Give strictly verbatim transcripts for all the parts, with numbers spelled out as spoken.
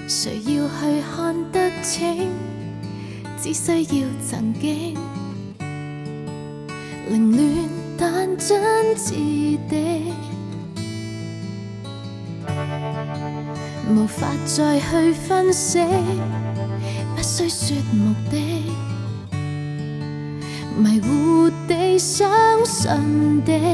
谁要去看得清？只需要曾經凌亂但真摯的，無法再去分析，不需說目的，迷糊地相信的。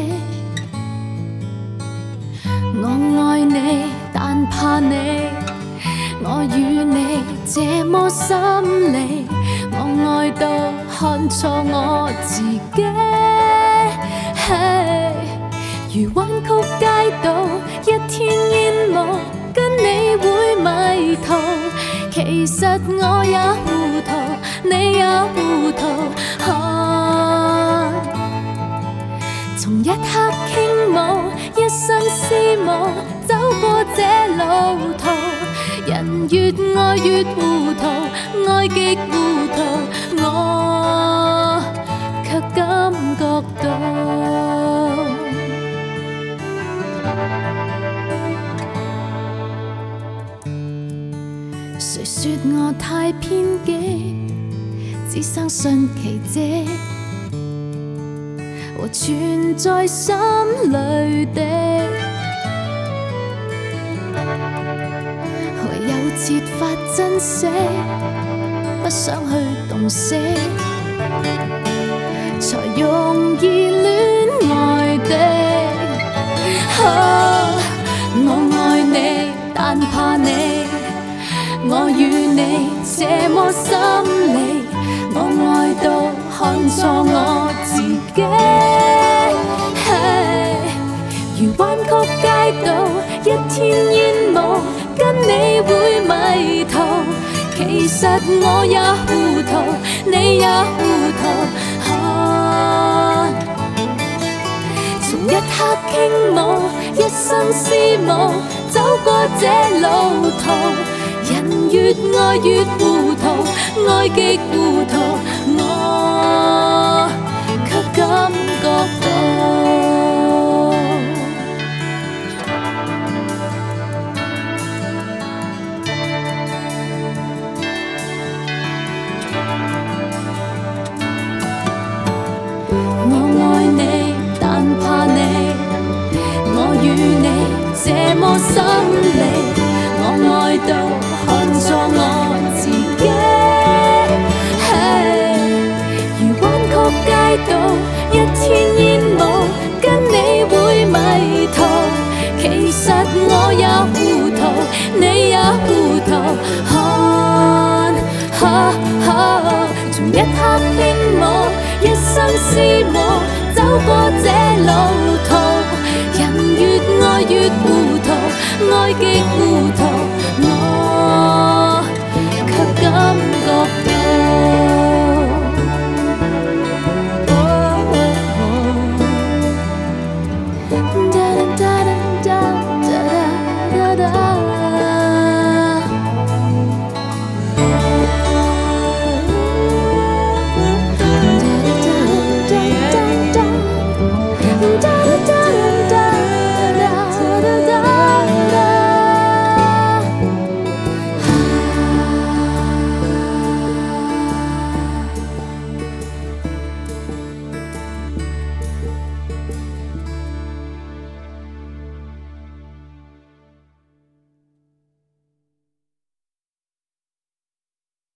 我愛你，但怕你，我與你這麼心離，我愛到看錯我自己。Hey, 如彎曲街道，一天煙霧，跟你會迷途。其實我也糊塗，你也糊塗。看，從一刻傾慕，一生廝守，走過這路途。人越愛越糊塗，愛極糊塗，我卻感覺到。誰說我太偏激，只相信奇蹟和存在心裏的，唯有設法珍惜，不想去洞悉，才容易戀愛的。啊，我愛你，但怕你，我與你這麼心離，我愛到看錯我自己。Hey, 如彎曲街道，一天煙霧，跟你會迷途。其實我也糊塗，你也糊塗。看，從一刻傾慕，一生廝守，走過這路途。人越愛越糊塗，愛極糊塗，我卻感覺到。我愛你，但怕你，我與你這麼心離，我愛到看錯我自己。Hey, 如彎曲街道，一天煙霧，跟你會迷途。其實我也糊塗，你也糊塗。看，哈哈，從一刻傾慕，一生廝守，走過這路途。人越愛越糊塗，愛極糊塗。